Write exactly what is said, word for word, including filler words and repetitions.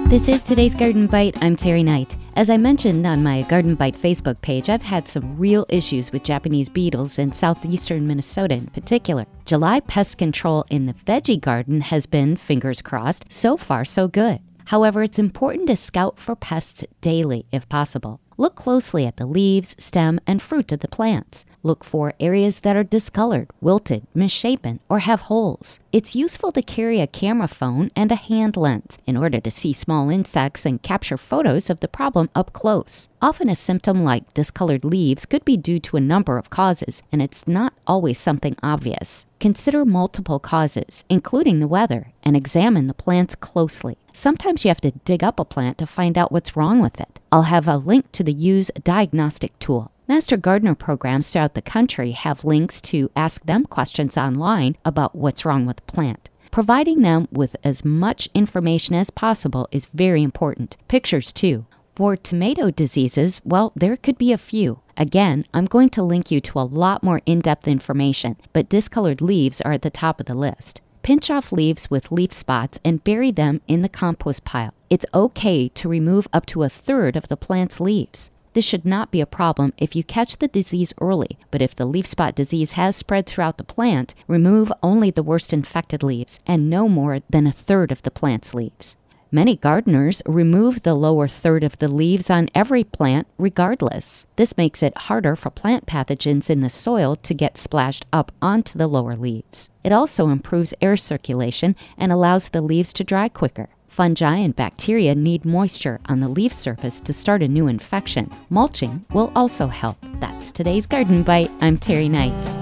This is today's Garden Bite. I'm Terry Knight. As I mentioned on my Garden Bite Facebook page, I've had some real issues with Japanese beetles in southeastern Minnesota in particular. July pest control in the veggie garden has been, fingers crossed, so far so good. However, it's important to scout for pests daily if possible. Look closely at the leaves, stem, and fruit of the plants. Look for areas that are discolored, wilted, misshapen, or have holes. It's useful to carry a camera phone and a hand lens in order to see small insects and capture photos of the problem up close. Often a symptom like discolored leaves could be due to a number of causes, and it's not always something obvious. Consider multiple causes, including the weather, and examine the plants closely. Sometimes you have to dig up a plant to find out what's wrong with it. I'll have a link to the Use diagnostic tool. Master gardener programs throughout the country have links to ask them questions online about what's wrong with the plant. Providing them with as much information as possible is very important. Pictures too. For tomato diseases, well, there could be a few. Again, I'm going to link you to a lot more in-depth information, but discolored leaves are at the top of the list. Pinch off leaves with leaf spots and bury them in the compost pile. It's okay to remove up to a third of the plant's leaves. This should not be a problem if you catch the disease early, but if the leaf spot disease has spread throughout the plant, remove only the worst infected leaves and no more than a third of the plant's leaves. Many gardeners remove the lower third of the leaves on every plant regardless. This makes it harder for plant pathogens in the soil to get splashed up onto the lower leaves. It also improves air circulation and allows the leaves to dry quicker. Fungi and bacteria need moisture on the leaf surface to start a new infection. Mulching will also help. That's today's Garden Bite. I'm Terry Knight.